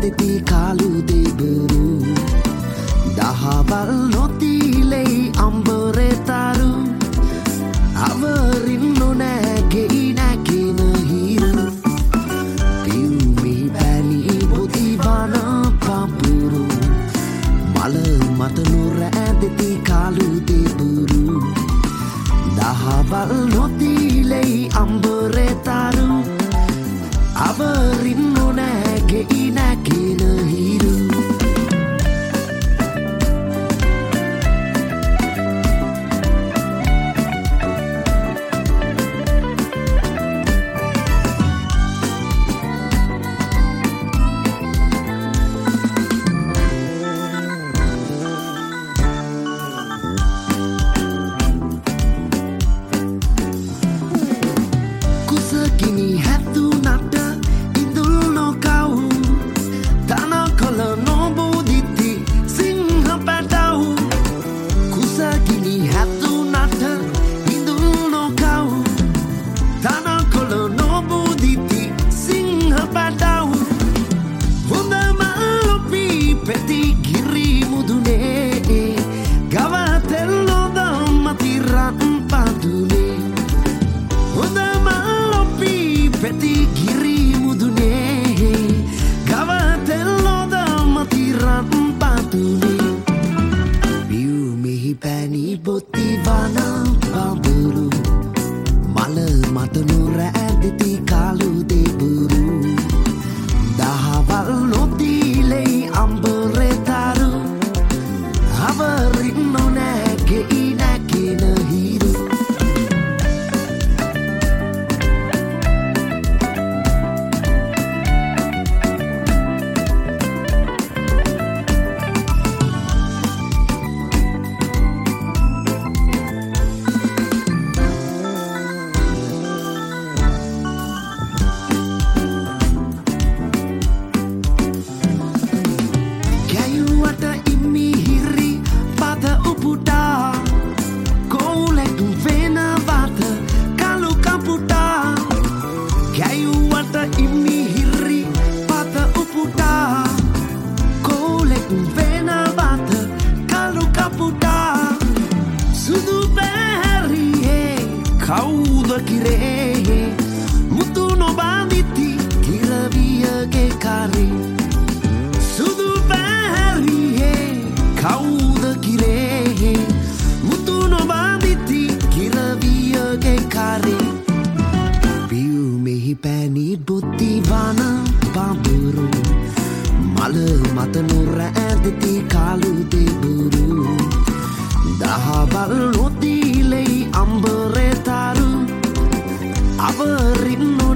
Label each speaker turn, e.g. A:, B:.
A: ඇදති කාලු දෙබරු දහවල් නොතිලෙයි අම්බරේ තරු අවරින් නොනැගෙයි නැගෙන හිරු පියුමි පැණි බොති වන පපුරු මල මත නුර ඇදති කාලු දෙබරු දහවල් නොතිලෙයි අම්බරේ තරු අවරින් නොනැගෙයි නැගෙන හිරු කුසකිනි හැතුනට ඉඳුල් නොකව් තනකොළ නොබෝදිති සිංහ පැටව් කුසකිනි හැතුනට ඉඳුල් නොකව් තනකොළ නොබෝදිති සිංහ පැටව් හොඳම ලොපි පෙති ගිරි මුදුනේ ගවතෙල් නොදම් මතිරන් පදුනේ හොඳම ලොපි පෙති ගිරි මුදුනේ ගවතෙල් නොදම් මතිරන් පදුනේ පියුමෙහි පැණි බොති වන පබුරු මල මත නුර ඇදති කාලු දෙබරු දහවල් නොතිලෙයි අම්බරේ තරු අවරින් නොනැගෙයි නැගෙන හිරු කැයුවට ඉමිහිරි පද උපුටා කෝලෙකුම් වෙනවත කලු කපුටා කැයුවට ඉමිහිරි පද උපුටා කෝලෙකුම් වෙනවත කලු කපුටා සුදු පැහැරියේ කවුද කිරේ මුතු නොබඳිති කිරවියගේ කරේ සුදු පැහැරියේ කවුද කිරේ මුතු නොබඳිති කිරවියගේ කරේ පියුමෙහි පැණි බොති වන පබුරු මල මත නුර ඇදති කාලු දෙබරු දහවල් නොතිලෙයි අම්බරේ තරු අවරින්